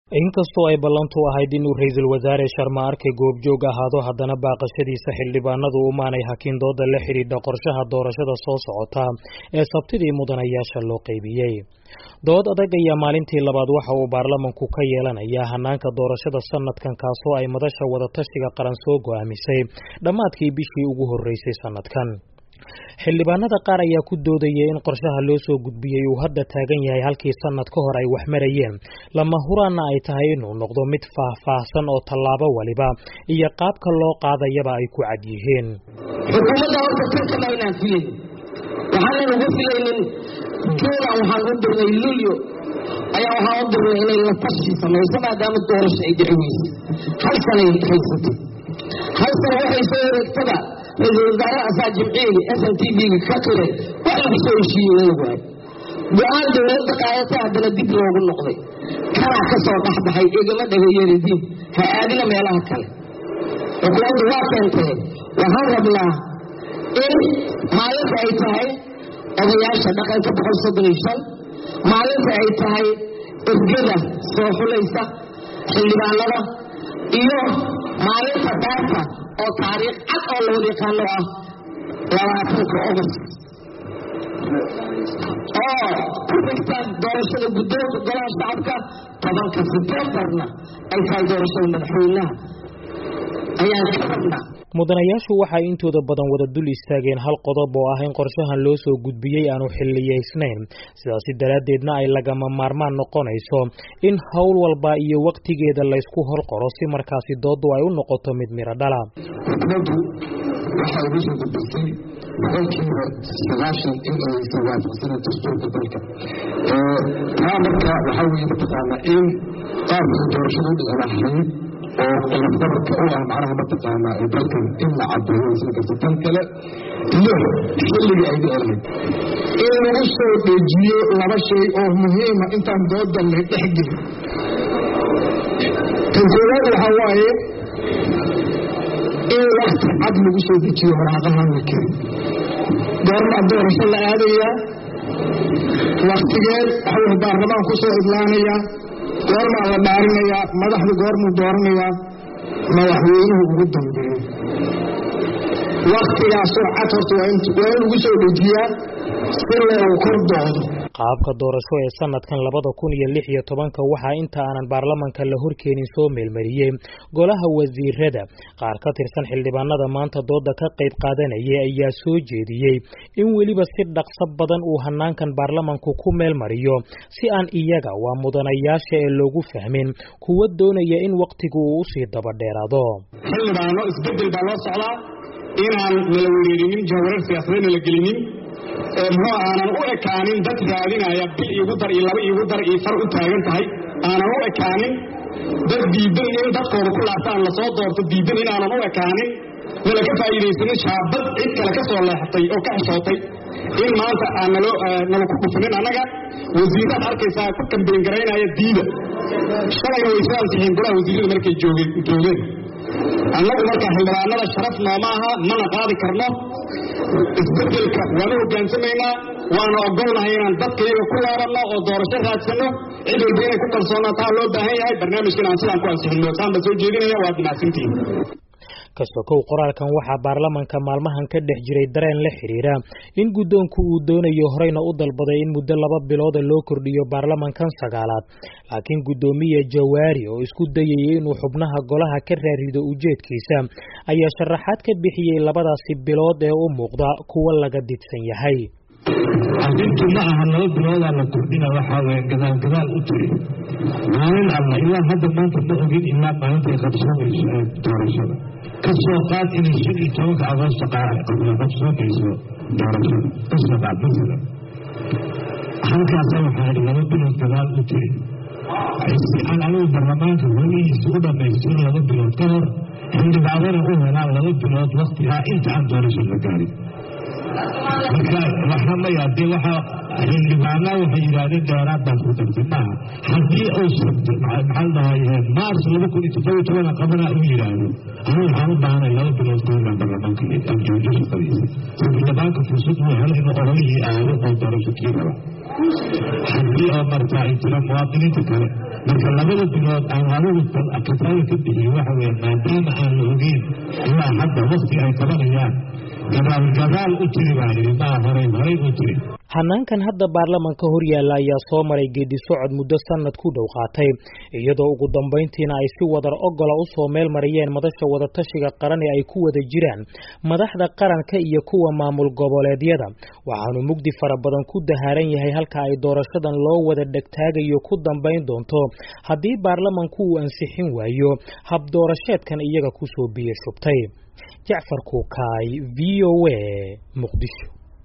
inkastoo ay ballantu ahayd inuu ra'iisul wasaare Sharma Arke goobjoog ahaado haddana baaqashadiisa xildhibaanadu umaanay hakin dooda la xiriirta qorshaha doorashada soo socota ee sabtidii mudanayaasha loo qaybiyay. dood adag ayaa maalintii labaad waxa uu baarlamanku ka yeelanayaa hanaanka doorashada sanadkan kaasoo ay madasha wadatashiga qaran soo go'aamisay dhammaadkii bishii ugu horeysay sanadkan. xildhibaanada qaar ayaa ku doodayay in qorshaha loo soo gudbiyay uu hadda taagan yahay halkii sanad ka hor ay wax marayeen lama huraana ay tahay inuu noqdo mid faahfaahsan oo tallaabo waliba iyo qaabka loo qaadayaba ay ku cad yihiin. xukuumadda horta kama inaan filin waxaan ugu filaynin jooga waxaan u dirnay lulyo ayaa waxaan u dirnay inay la tashi samayso maadaama doorasho ay dhici weyse hal sanay haysatay hal sana waxay soo wareegtada ra'iisul wasaare asaa jimciga SNTV ka qiray waxa uu soo heshiiyay waay go'aan dowladda qaadatay haddana dib loogu noqday kana ka soo dhaxbaxay igama dhageeyadii ha aadina meelaha kale xukuumaddu waa keentay waxaan rabnaa in maalinta ay tahay odayaasha dhaqanka 135 maalinta ay tahay ergada soo xulaysa xildhibaanada iyo maalinta daarta oo taariikh cad oo loo yaqaano ah 20 August ku xigtaan doorashada guddoonka golaha shacabka 10 Septemberna ay tahay doorashada madaxweynaha ayaan ka rabnaa. mudanayaashu waxay intooda badan wada dul istaageen hal qodob oo ah in qorshahan loo soo gudbiyay aanu xilliyeysnayn sidaas daraadeedna ay lagama maarmaan noqonayso in hawl walba iyo waqtigeeda la isku horqoro si markaasi doodu ay u noqoto mid miro dhala. xukuumaddu waxay ugu soo gudbisay boqolkiiba 90 in ay soo waafaqsan dastuurka dalka marka waxaa weeye mataqaanaa in qaabka doorashada u dhici lahayd oo qodobka u ah macnaha mataqaanaa dalkan in la cadeeyo isla karta tan kale iyo xilliga ay dhaceen in lagu soo dejiyo laba shay oo muhiima intaan doodan la dhexgelin. tan koowaad waxaa waaye in waqti cad lagu soo dejiyo waraaqahan la keenay goorma doorasho la aadayaa waqtigeed wuxuu baarlamaan ku soo idlaanayaa goormaa la dhaarinayaa madaxda goormuu dooranayaa madaxweynuhu ugu dambeeyo waqtigaasoo cad horta waa in lagu soo dejiyaa si loogu kor doodo. qaabka doorasho ee sanadkan 2016 waxaa inta aanan baarlamanka la horkeenin soo meelmariyay golaha wasiirada qaar ka tirsan xildhibaanada maanta dooda ka qayb qaadanaya ayaa soo jeediyay in weliba si dhaqso badan uu hanaankan baarlamanku ku meelmariyo si aan iyaga waa mudanayaasha ee loogu fahmin kuwa doonaya in waqtigu uu usii daba dheeraado. xildhibaano isbedel baa loo socdaa inaan nala wareerinin jawaarar siyaasadeed la gelinin muxuu aanan u ekaanin dad raadinaya bil iigu dar iyo laba iigu dar iyo far u taagan tahay aanan u ekaanin dad diidan in dadkooda ku laabtaan la soo doorto diidan inaanan u ekaanin nala ka faa'iidaysanin shaabad cid kale ka soo leexatay oo ka xishootay in maanta aan nala ku dhufinin annaga wasiirada arkaysaa ku kambeyn garaynaya diida shalayna way soo ansixiyeen golaha wasiirada markay joogeen annagu marka xildhibaanada sharaf nooma aha mana qaadi karno isbedelka waanu hogaansamaynaa waana ogolnahay inaan dadka iyaga ku laabanno oo doorasho raadsanno cid walba inay ku kalsoonaataa loo baahan yahay barnaamijkan aan sidaan ku ansixinno saan ba soo jeedinaya waad mahadsantihiin. kasokow qoraalkan waxaa baarlamanka maalmahan ka dhex jiray dareen la xiriira in guddoonku uu doonayo horeyna u dalbaday in muddo 2 bilood loo kordhiyo baarlamankan 9aad laakiin guddoomiye Jawaari oo isku dayay inuu xubnaha golaha ka raarido ujeedkiisa ayaa sharaxaad ka bixiyay 2 bilood ee u muuqda kuwa laga didsan yahay. arrintu ma aha 2 bilood la kordhina waxaa weeye gadaal u tiri maalin alla ilaa hadda maanta ma ogin ilaa maalinta qabsanayso doorashada kasoo qaad inay 15 Agoosto qabsanayso doorashada kasoo qaad bisada halkaas waxaa 2 bilood gadaal u tiri si aan anigu baarlamaanka weligiisa u dhamaystir 2 bilood ka hor xildhibaanada u helaan 2 bilood waqti ah inta aan doorashada la gaarin. marka waxaa ma yaabtay waxaa xildhibaanada waxay yidhaahdeen dheeraad baan ku dartay maaha haddii uu sabto maxaa dhahay maars 2017 qabana uu yidhaahdo anigu waxaan u baahanay 2 bilood ka hor baarlamaanka aan joojiyo shaqadiisa xildhibaanka fursad uu helo inuu ololihii aado oo doorasho kii raba haddii oo markaa ay jiraan muwaadiniinta kale marka labada bilood aan anigu kafaala ka bixiyey waxa weeye maadaama aan la ogeyn ilaa hadda waqti ay qabanayaan gadaal u tiri baa yidhi maa horey u tiri hanaankan hadda baarlamanka hor yaalla ayaa soo maray geedi socod muddo sanad ku dhow qaatay iyadoo ugu dambayntiina ay si wadar ogola u soo meel mariyeen madasha wadatashiga qaran ee ay ku wada jiraan madaxda qaranka iyo kuwa maamul goboleedyada waxaanu mugdi fara badan ku dahaaran yahay halka ay doorashadan loo wada dhegtaagayo ku dambayn doonto haddii baarlamanku uu ansixin waayo hab doorasheedkan iyaga ku soo biyo shubtay Jacfar Kukaay VOA Muqdisho.